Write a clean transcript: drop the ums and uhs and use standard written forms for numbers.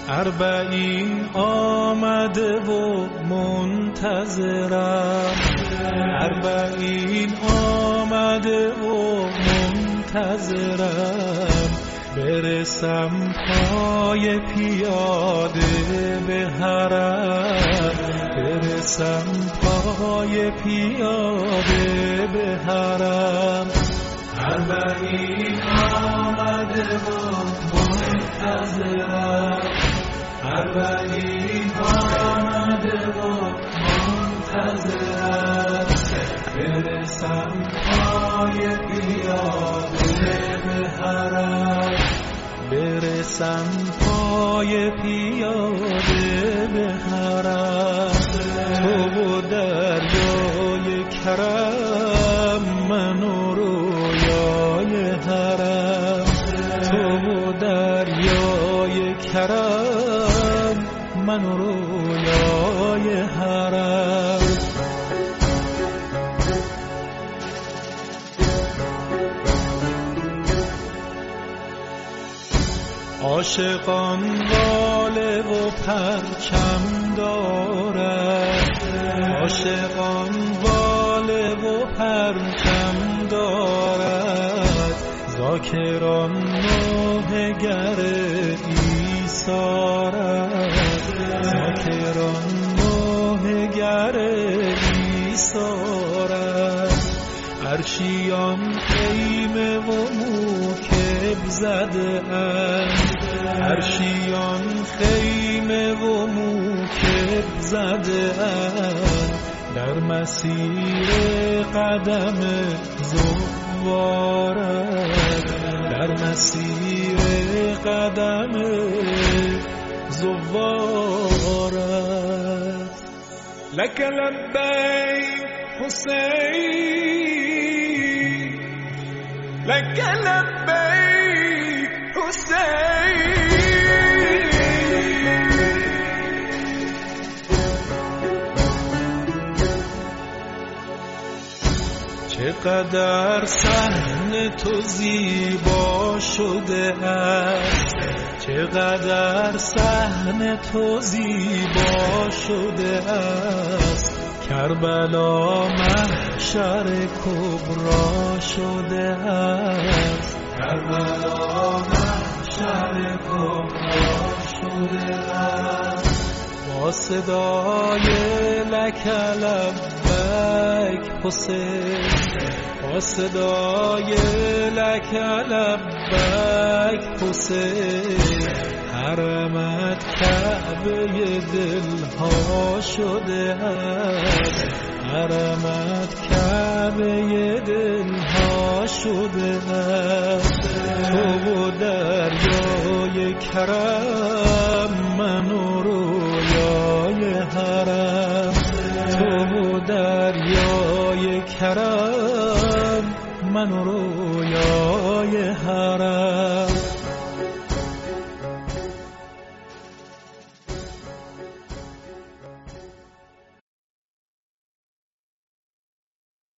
اربعین آمده و منتظرم، اربعین آمده و منتظرم، برسم پای پیاده به حرم، برسم پای پیاده به حرم. اربعین آمده و منتظرم، اربعین آمده و منتظرم، برسم پای پیاده به حرم، برسم پای پیاده به حرم. تو و دریای کرم، من و رویای حرم، تو و دریای کرم، من و رویای حرم. عاشقان واله و پرچم دارد، عاشقان واله و پرچم دارد، ذاکران نوحه‌گر عیسی رد، ذاکران نوحه‌گر عیسی رد. عرشیان خیمه و موکب زده اند، عرشیان خیمه و موکب زده اند، در مسیر قدم زوارت، در مسیر قدم زوارت. لک لبیک حسین، لک لبیک حسین. چقدر صحن تو زیبا شده است، چقدر صحن تو زیبا شده است، کربلا محشر کبرا شده است، کربلا محشر کبرا شده است. با صدای لک لبیک حسین، با صدای لک لبیک حسین، حرمت کعبه دلها شده است، حرمت کعبه دلها شده است. تو و دریای کرم، من و رویای حرم، تو و دریای کرم، من و رویای حرم.